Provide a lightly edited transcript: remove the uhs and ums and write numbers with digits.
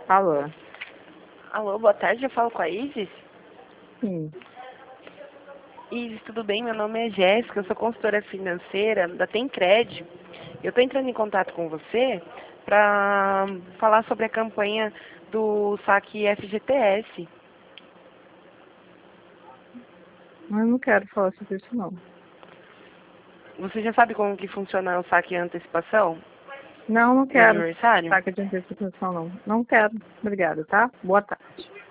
Alô? Alô, boa tarde, eu falo com a Isis? Sim. Isis, tudo bem? Meu nome é Jéssica, eu sou consultora financeira da Temcred. Eu estou entrando em contato com você para falar sobre a campanha do saque FGTS. Mas eu não quero falar sobre isso, não. Você já sabe como que funciona o saque e antecipação Não no quero. aniversário? Saca de antecipação, não. Não quero. Obrigada, tá? Boa tarde.